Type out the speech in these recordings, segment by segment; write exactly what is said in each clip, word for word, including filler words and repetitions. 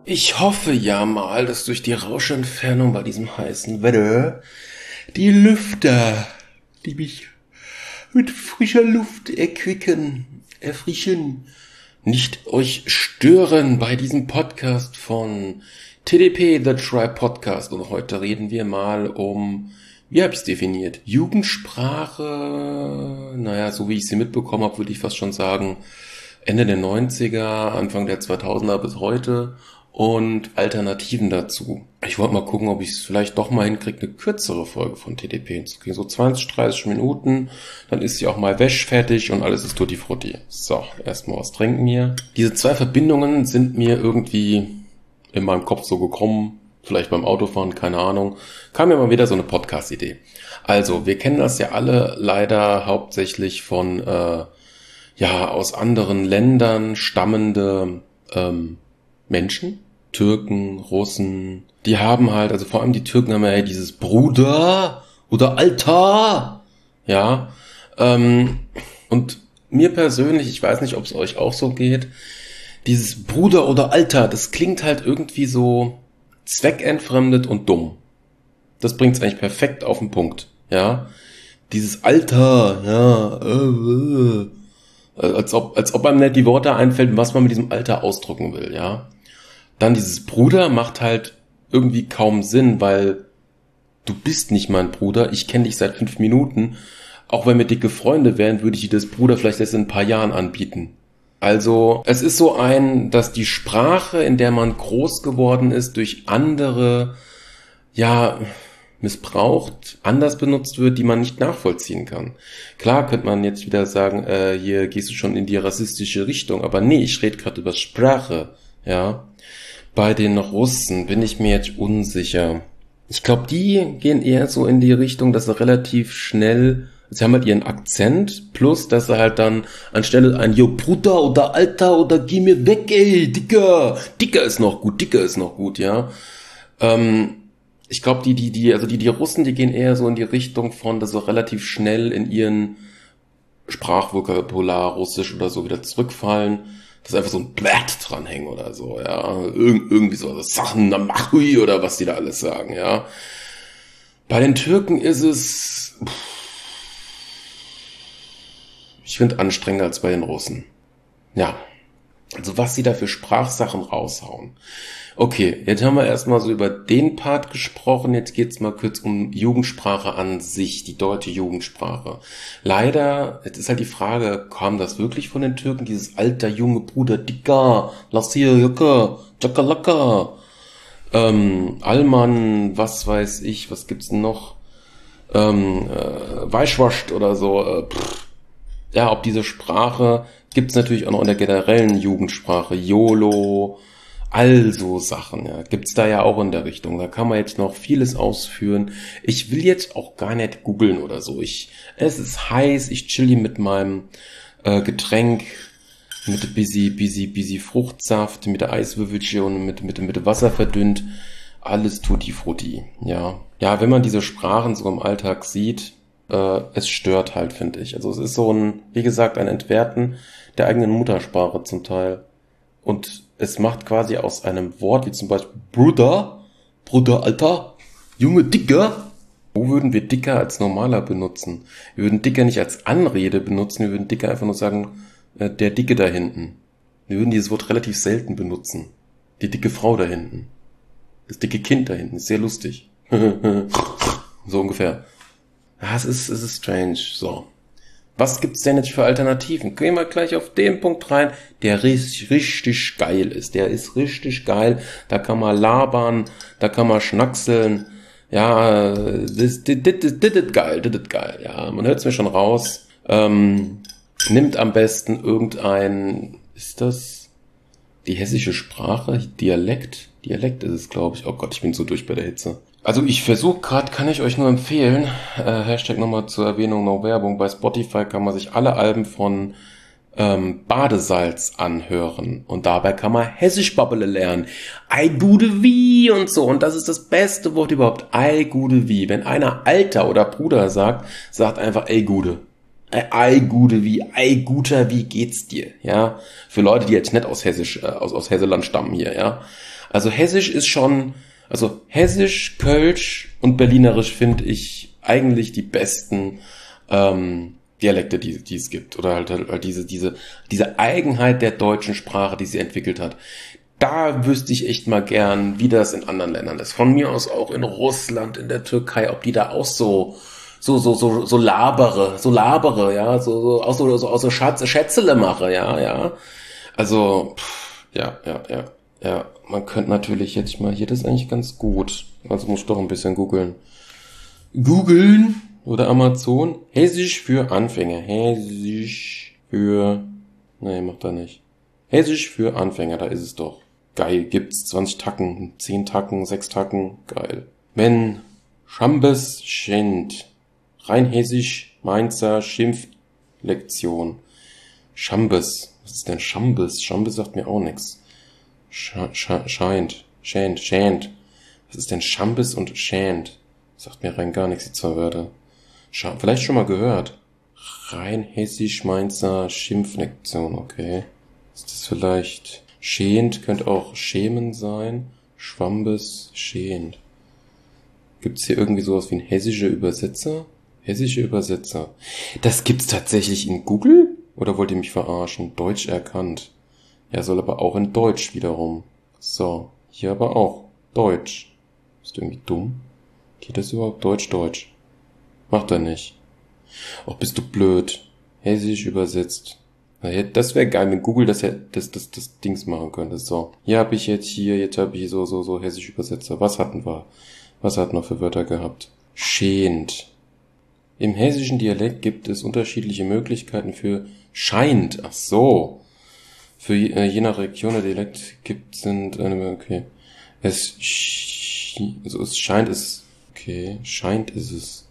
Ich hoffe ja mal, dass durch die Rauschentfernung bei diesem heißen Wetter die Lüfter, die mich mit frischer Luft erquicken, erfrischen, nicht euch stören bei diesem Podcast von T D P, The Tribe Podcast. Und heute reden wir mal um, wie habe ich es definiert? Jugendsprache, naja, so wie ich sie mitbekommen habe, würde ich fast schon sagen, Ende der neunziger, Anfang der zweitausender bis heute und Alternativen dazu. Ich wollte mal gucken, ob ich es vielleicht doch mal hinkriege, eine kürzere Folge von T D P hinzukriegen. So zwanzig, dreißig Minuten, dann ist sie auch mal wäschfertig und alles ist tutti frutti. So, erstmal was trinken hier. Diese zwei Verbindungen sind mir irgendwie in meinem Kopf so gekommen, vielleicht beim Autofahren, keine Ahnung. Kam mir mal wieder so eine Podcast-Idee. Also, wir kennen das ja alle leider hauptsächlich von äh, ja aus anderen Ländern stammende ähm, Menschen, Türken, Russen, die haben halt, also vor allem die Türken haben ja dieses Bruder oder Alter, ja, ähm, und mir persönlich, ich weiß nicht, ob es euch auch so geht, dieses Bruder oder Alter, das klingt halt irgendwie so zweckentfremdet und dumm. Das bringt es eigentlich perfekt auf den Punkt, ja, dieses Alter, ja, äh, äh. Als ob, als ob einem nicht die Worte einfällt, was man mit diesem Alter ausdrücken will, ja. Dann dieses Bruder macht halt irgendwie kaum Sinn, weil du bist nicht mein Bruder, ich kenne dich seit fünf Minuten. Auch wenn wir dicke Freunde wären, würde ich dir das Bruder vielleicht erst in ein paar Jahren anbieten. Also, es ist so ein, dass die Sprache, in der man groß geworden ist, durch andere, ja, missbraucht, anders benutzt wird, die man nicht nachvollziehen kann. Klar könnte man jetzt wieder sagen, äh, hier gehst du schon in die rassistische Richtung, aber nee, ich rede gerade über Sprache, ja. Bei den Russen bin ich mir jetzt unsicher. Ich glaube, die gehen eher so in die Richtung, dass sie relativ schnell, sie haben halt ihren Akzent, plus, dass sie halt dann anstelle ein Jo Bruder oder Alter oder geh mir weg, ey, Dicker, Dicker ist noch gut, Dicker ist noch gut, ja. Ähm, Ich glaube, die, die, die, also die, die Russen, die gehen eher so in die Richtung von, dass sie relativ schnell in ihren Sprachvokabular Russisch oder so wieder zurückfallen, dass einfach so ein Blatt dranhängen oder so, ja, Ir- irgendwie so, also Sachen Namachui oder was die da alles sagen, ja. Bei den Türken ist es, ich finde, anstrengender als bei den Russen. Ja. Also was sie da für Sprachsachen raushauen. Okay, jetzt haben wir erstmal so über den Part gesprochen, jetzt geht's mal kurz um Jugendsprache an sich, die deutsche Jugendsprache. Leider, jetzt ist halt die Frage, kam das wirklich von den Türken, dieses alter junge Bruder, Dicker, lass hier, Jacke, Chakalaka, ähm, Allmann, was weiß ich, was gibt's denn noch, ähm, äh, Weichwascht oder so, äh, pff. Ja, ob diese Sprache, gibt's natürlich auch noch in der generellen Jugendsprache, YOLO, all so Sachen, ja, gibt's da ja auch in der Richtung. Da kann man jetzt noch vieles ausführen. Ich will jetzt auch gar nicht googeln oder so. Ich, es ist heiß, ich chill hier mit meinem äh, Getränk, mit busy, busy, busy Fruchtsaft, mit der Eiswürfelchen und mit, mit, mit Wasser verdünnt. Alles tutti frutti, ja. Ja, wenn man diese Sprachen so im Alltag sieht, äh, es stört halt, finde ich. Also es ist so ein, wie gesagt, ein Entwerten der eigenen Muttersprache zum Teil. Und es macht quasi aus einem Wort wie zum Beispiel Bruder, Bruder, Alter, Junge, Dicker. Wo würden wir Dicker als normaler benutzen? Wir würden Dicker nicht als Anrede benutzen, wir würden Dicker einfach nur sagen, äh, der Dicke da hinten. Wir würden dieses Wort relativ selten benutzen. Die dicke Frau da hinten. Das dicke Kind da hinten, ist sehr lustig. So ungefähr. Ja, es ist, es ist strange, so. Was gibt's denn jetzt für Alternativen? Gehen wir gleich auf den Punkt rein, der richtig, richtig geil ist. Der ist richtig geil. Da kann man labern, da kann man schnackseln. Ja, das, das, das, das, das ist geil, das ist geil. Ja, man hört's mir schon raus. Ähm, nimmt am besten irgendein, ist das die hessische Sprache? Dialekt? Dialekt ist es, glaube ich. Oh Gott, ich bin so durch bei der Hitze. Also ich versuche gerade, kann ich euch nur empfehlen, äh, Hashtag nochmal zur Erwähnung, no Werbung, bei Spotify kann man sich alle Alben von ähm, Badesalz anhören und dabei kann man Hessisch babbele lernen. Ei gude wie und so, und das ist das beste Wort überhaupt, ei gude wie. Wenn einer Alter oder Bruder sagt, sagt einfach ey gude. Ei gude wie, ei guter, wie geht's dir, ja? Für Leute, die jetzt nicht aus Hessisch, äh, aus, aus Hesseland stammen hier, ja? Also Hessisch ist schon, also Hessisch, Kölsch und Berlinerisch finde ich eigentlich die besten ähm, Dialekte, die, die es gibt. Oder halt, halt diese, diese, diese Eigenheit der deutschen Sprache, die sie entwickelt hat. Da wüsste ich echt mal gern, wie das in anderen Ländern ist. Von mir aus auch in Russland, in der Türkei, ob die da auch so, so, so, so, so labere, so labere, ja, so, so, auch so, so, auch so Schatz, Schätzele mache, ja, ja. Also, pff, ja, ja, ja, ja. Man könnte natürlich jetzt mal hier, das ist eigentlich ganz gut. Also muss ich doch ein bisschen googeln. Googeln oder Amazon. Hessisch für Anfänger. Hessisch für, nee, macht er nicht. Hessisch für Anfänger, da ist es doch. Geil, gibt's zwanzig Tacken, zehn Tacken, sechs Tacken, geil. Wenn Schambes schend, rein hessisch, Mainzer Schimpflektion. Schambes, was ist denn Schambes? Schambes sagt mir auch nix. Scha scha scheint, schänt, schänt. Was ist denn Schambes und schänt? Sagt mir rein gar nichts, die zwei Wörter. Scha vielleicht schon mal gehört. Rein hessisch, Mainzer Schimpflektion, okay. Ist das vielleicht schänt, könnte auch schämen sein. Schwambes, schänt. Gibt's hier irgendwie sowas wie ein hessischer Übersetzer? Hessische Übersetzer. Das gibt's tatsächlich in Google? Oder wollt ihr mich verarschen? Deutsch erkannt. Ja, soll aber auch in Deutsch wiederum. So, hier aber auch. Deutsch. Ist irgendwie dumm? Geht das überhaupt? Deutsch, Deutsch. Macht er nicht. Och, bist du blöd. Hessisch übersetzt. Das wäre geil, wenn Google das, das, das, das Dings machen könnte. So, hier habe ich jetzt hier, jetzt habe ich so, so, so hessisch Übersetzer. Was hatten wir? Was hatten wir für Wörter gehabt? Schänt. Im hessischen Dialekt gibt es unterschiedliche Möglichkeiten für scheint. Ach so. Für je, äh, je nach Region der Dialekt gibt sind eine, okay. Es, also es scheint es, okay, scheint ist es.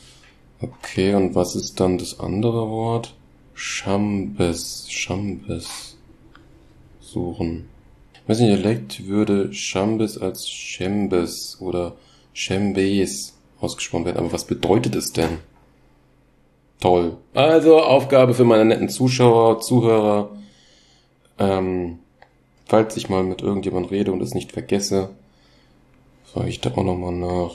Okay, und was ist dann das andere Wort? Schambes, Schambes suchen. Ich weiß nicht, Dialekt würde Schambes als Schembes oder Schembes ausgesprochen werden, aber was bedeutet es denn? Toll. Also Aufgabe für meine netten Zuschauer, Zuhörer. Ähm, falls ich mal mit irgendjemand rede und es nicht vergesse, frage ich da auch nochmal nach.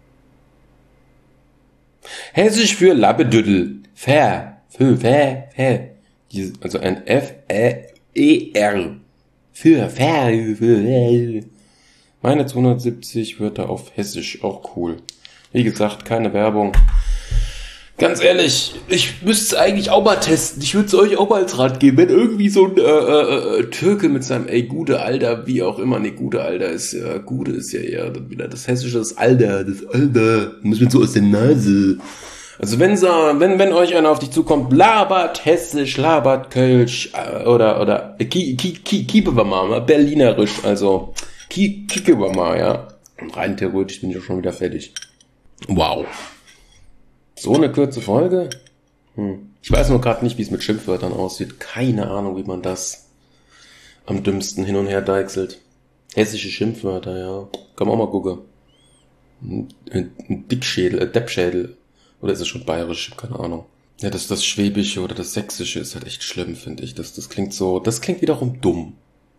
Hessisch für Labbedüdel. Fair. Für, fair, fair. Also ein F E R. Für, fair, für. Meine zweihundertsiebzig Wörter auf Hessisch. Auch cool. Wie gesagt, keine Werbung. Ganz ehrlich, ich müsste es eigentlich auch mal testen. Ich würde es euch auch mal als Rat geben. Wenn irgendwie so ein äh, äh, Türke mit seinem ey, gute Alter, wie auch immer, ne, gute Alter ist ja, gute ist ja eher dann wieder das Hessische, das Alter, das Alter. Muss mir so aus der Nase. Also wenn so, wenn, wenn euch einer auf dich zukommt, labert Hessisch, labert Kölsch, äh, oder, oder, ki, ki, ki, kiebe wir mal, Berlinerisch, also, ki, kicke wir mal, ja. Und rein theoretisch bin ich auch schon wieder fertig. Wow. So eine kurze Folge? Hm. Ich weiß nur gerade nicht, wie es mit Schimpfwörtern aussieht. Keine Ahnung, wie man das am dümmsten hin und her deichselt. Hessische Schimpfwörter, ja. Kann man auch mal gucken. Ein, ein Dickschädel, ein Deppschädel. Oder ist es schon bayerisch? Keine Ahnung. Ja, das, das Schwäbische oder das Sächsische ist halt echt schlimm, finde ich. Das, das klingt so, das klingt wiederum dumm.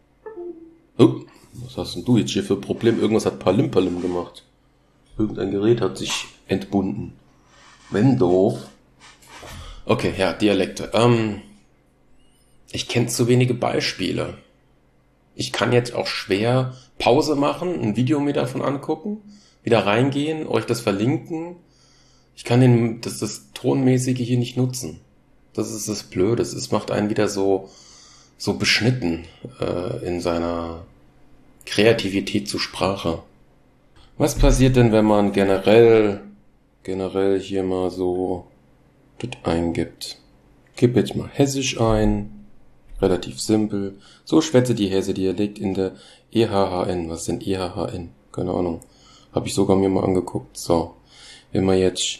Oh, was hast denn du jetzt hier für ein Problem? Irgendwas hat Palim-Palim gemacht. Irgendein Gerät hat sich entbunden. Wenn doof. Okay, ja, Dialekte. Ähm, ich kenne zu wenige Beispiele. Ich kann jetzt auch schwer Pause machen, ein Video mir davon angucken, wieder reingehen, euch das verlinken. Ich kann den, das, das Tonmäßige hier nicht nutzen. Das ist das Blöde. Es macht einen wieder so, so beschnitten äh, in seiner Kreativität zur Sprache. Was passiert denn, wenn man generell generell hier mal so das eingibt? Gib jetzt mal Hessisch ein. Relativ simpel. So schwätze die Hesse-Dialekt in der E H H N. Was ist denn E H H N? Keine Ahnung. Habe ich sogar mir mal angeguckt. So. Wenn man jetzt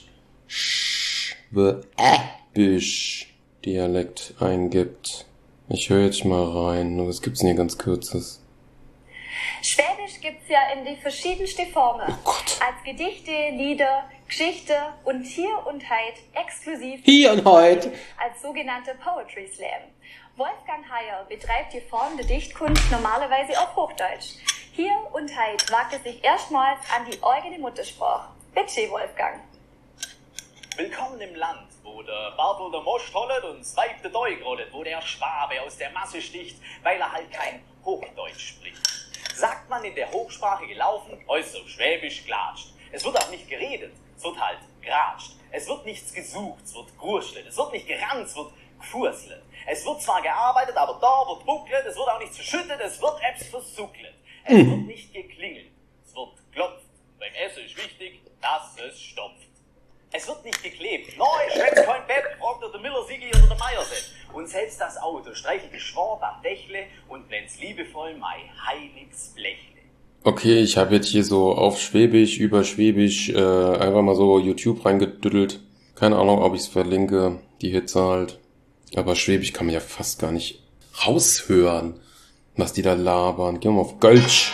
Schwäbisch Dialekt eingibt. Ich höre jetzt mal rein. Nur was gibt's denn hier ganz kurzes? Schwäbisch gibt's ja in die verschiedensten Formen. Oh Gott. Als Gedichte, Lieder, Geschichte und Hier und Heid exklusiv Hier und Heid als sogenannte Poetry Slam. Wolfgang Heyer betreibt die Form der Dichtkunst normalerweise auf Hochdeutsch. Hier und Heid wagt es sich erstmals an die eigene Muttersprache. Bitte, Wolfgang. Willkommen im Land, wo der Bartel der Most hollet und das Weib der Deug rollet, wo der Schwabe aus der Masse sticht, weil er halt kein Hochdeutsch spricht. Sagt man in der Hochsprache gelaufen, äußerst schwäbisch glatscht. Es wird auch nicht geredet, es wird halt gratscht. Es wird nichts gesucht, es wird gurschlet. Es wird nicht gerannt, es wird gefurselt. Es wird zwar gearbeitet, aber da wird bucklet. Es wird auch nicht verschüttet, es wird Apps versucklet. Es Mhm. wird nicht geklingelt, es wird geklopft. Beim Essen ist wichtig, dass es stopft. Es wird nicht geklebt. Neu, schwätzt kein Bett, fragt der Miller Sigi oder der Meierset. Und selbst das Auto streichelt geschwort am Dächle und nennt's liebevoll mei heiliges Blechle. Okay, ich habe jetzt hier so auf Schwäbisch, über Schwäbisch äh, einfach mal so YouTube reingedüttelt. Keine Ahnung, ob ich es verlinke, die Hitze halt. Aber Schwäbisch kann man ja fast gar nicht raushören, was die da labern. Gehen wir mal auf Gölsch.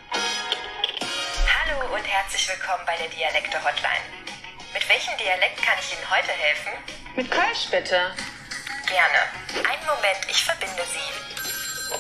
Hallo und herzlich willkommen bei der Dialekte-Hotline. Mit welchem Dialekt kann ich Ihnen heute helfen? Mit Kölsch bitte. Gerne. Einen Moment, ich verbinde Sie.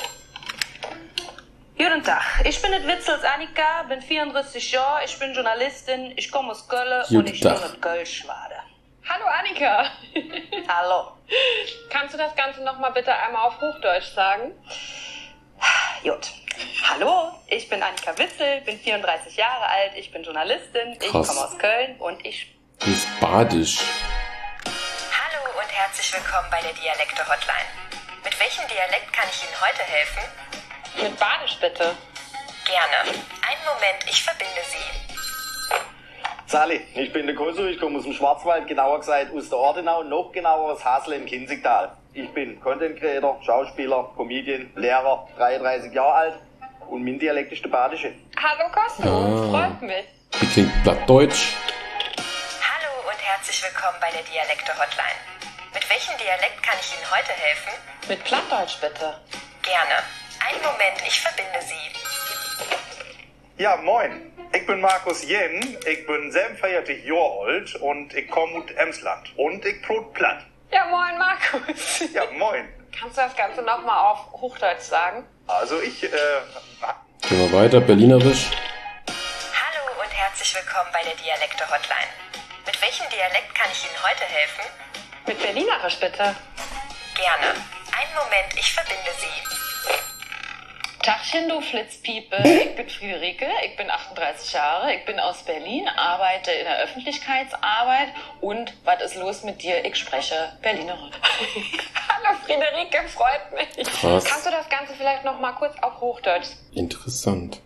Guten Tag, ich bin et Witzels Annika, bin vierunddreißig Jahre, ich bin Journalistin, ich komme aus Köln Guten und ich bin Tag. et Kölschwade. Hallo Annika. Hallo. Kannst du das Ganze nochmal bitte einmal auf Hochdeutsch sagen? Gut. Hallo, ich bin Annika Witzel, bin vierunddreißig Jahre alt, ich bin Journalistin, ich Krass. komme aus Köln und ich... Die ist badisch. Hallo und herzlich willkommen bei der Dialekte-Hotline. Mit welchem Dialekt kann ich Ihnen heute helfen? Mit Badisch bitte. Gerne. Einen Moment, ich verbinde Sie. Sali, ich bin der Kosu, ich komme aus dem Schwarzwald, genauer gesagt aus der Ortenau, noch genauer aus Hasle im Kinzigtal. Ich bin Content Creator, Schauspieler, Comedian, Lehrer, dreiunddreißig Jahre alt und mein Dialekt ist der Badische. Hallo Kostu, Ah. freut mich. Die klingt plattdeutsch. Hallo und herzlich willkommen bei der Dialekte-Hotline. Mit welchem Dialekt kann ich Ihnen heute helfen? Mit Plattdeutsch bitte. Gerne. Einen Moment, ich verbinde Sie. Ja, moin. Ich bin Markus Jen, ich bin siebenundvierzig Jahre alt und ich komme aus Emsland. Und ich brot platt. Ja, moin Markus. Ja, moin. Kannst du das Ganze nochmal auf Hochdeutsch sagen? Also ich, äh, Gehen wir weiter, Berlinerisch. Hallo und herzlich willkommen bei der Dialekte-Hotline. Mit welchem Dialekt kann ich Ihnen heute helfen? Mit Berlinerisch bitte. Gerne. Einen Moment, ich verbinde Sie. Tachchen, du Flitzpiepe, ich bin Friederike, ich bin achtunddreißig Jahre, ich bin aus Berlin, arbeite in der Öffentlichkeitsarbeit und was ist los mit dir? Ich spreche Berlinerisch. Hallo Friederike, freut mich. Krass. Kannst du das Ganze vielleicht nochmal kurz auf Hochdeutsch? Interessant.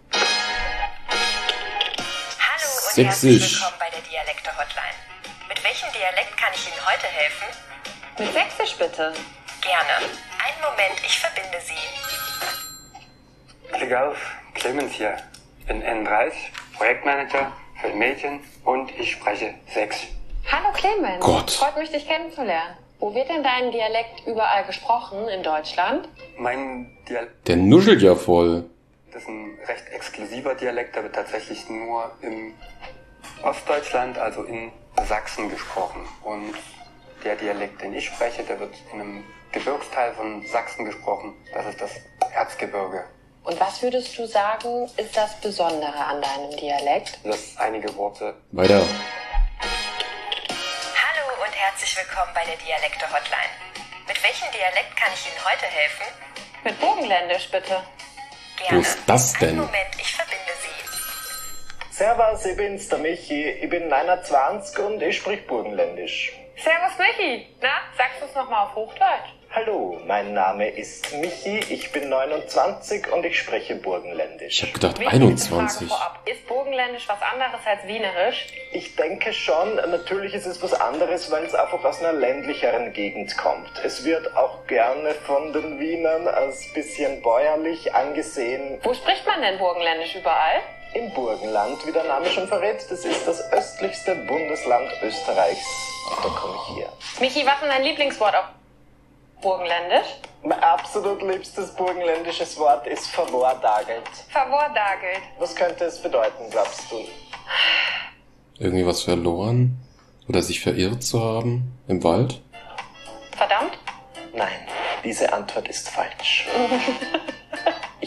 Hallo und Sächsisch. herzlich willkommen bei der Dialekte-Hotline. Mit welchem Dialekt kann ich Ihnen heute helfen? Mit Sächsisch bitte. Gerne. Einen Moment, ich verbinde Sie. Klick auf, Clemens hier. Ich bin einunddreißig, Projektmanager für Mädchen und ich spreche Sächsisch. Hallo Clemens. Gott. Freut mich, dich kennenzulernen. Wo wird denn dein Dialekt überall gesprochen in Deutschland? Mein Dialekt Der nuschelt ja voll. ist ein recht exklusiver Dialekt, der wird tatsächlich nur im Ostdeutschland, also in Sachsen gesprochen. Und der Dialekt, den ich spreche, der wird in einem Gebirgsteil von Sachsen gesprochen. Das ist das Erzgebirge. Und was würdest du sagen, ist das Besondere an deinem Dialekt? Das einige Worte Weiter. Hallo und herzlich willkommen bei der Dialekte-Hotline. Mit welchem Dialekt kann ich Ihnen heute helfen? Mit Burgenländisch bitte. Gerne. Wo ist das denn? Einen Moment, ich verbinde Sie. Servus, ich bin's, der Michi, ich bin neunundzwanzig und ich sprich Burgenländisch. Servus Michi. Na, sagst du es nochmal auf Hochdeutsch? Hallo, mein Name ist Michi, ich bin neunundzwanzig und ich spreche Ich Burgenländisch. hab gedacht Wichtigste einundzwanzig. Frage vorab. Ist Burgenländisch was anderes als Wienerisch? Ich denke schon, natürlich ist es was anderes, weil es einfach aus einer ländlicheren Gegend kommt. Es wird auch gerne von den Wienern als bisschen bäuerlich angesehen. Wo spricht man denn Burgenländisch überall? Im Burgenland, wie der Name schon verrät, das ist das östlichste Bundesland Österreichs. Da komme ich her. Michi, was ist dein Lieblingswort auf Burgenländisch? Mein absolut liebstes burgenländisches Wort ist verwordagelt. Verwordagelt. Was könnte es bedeuten, glaubst du? Irgendwie was verloren? Oder sich verirrt zu haben? Im Wald? Verdammt? Nein, diese Antwort ist falsch. Ich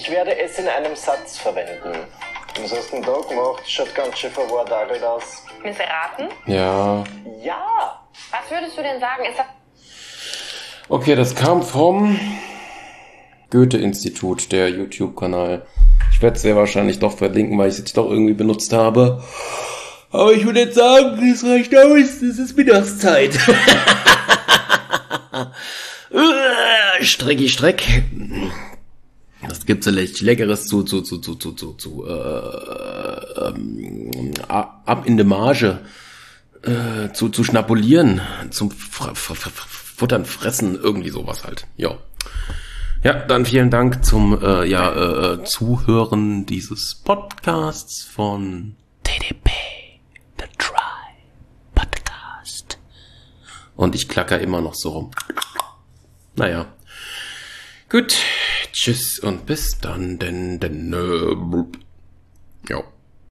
Ich werde es in einem Satz verwenden. Was hast du denn da gemacht? Schaut ganz schön verwortagelt aus. Missraten? Ja. Ja! Was würdest du denn sagen? Ist das... Okay, das kam vom Goethe-Institut, der YouTube-Kanal. Ich werde es sehr wahrscheinlich doch verlinken, weil ich es jetzt doch irgendwie benutzt habe. Aber ich würde jetzt sagen, es reicht aus, es ist Mittagszeit. Strecki, Streck. Was gibt's denn Leckeres zu, zu, zu, zu, zu, zu, zu, äh, ähm, ab in der Marge, äh, zu, zu schnapulieren, zum F- F- F- Futtern, Fressen, irgendwie sowas halt. Ja. Ja, dann vielen Dank zum, äh, ja, äh, Zuhören dieses Podcasts von T D P, The Try Podcast. Und ich klacker immer noch so rum. Naja. Gut. Tschüss und bis dann, denn, denn, äh,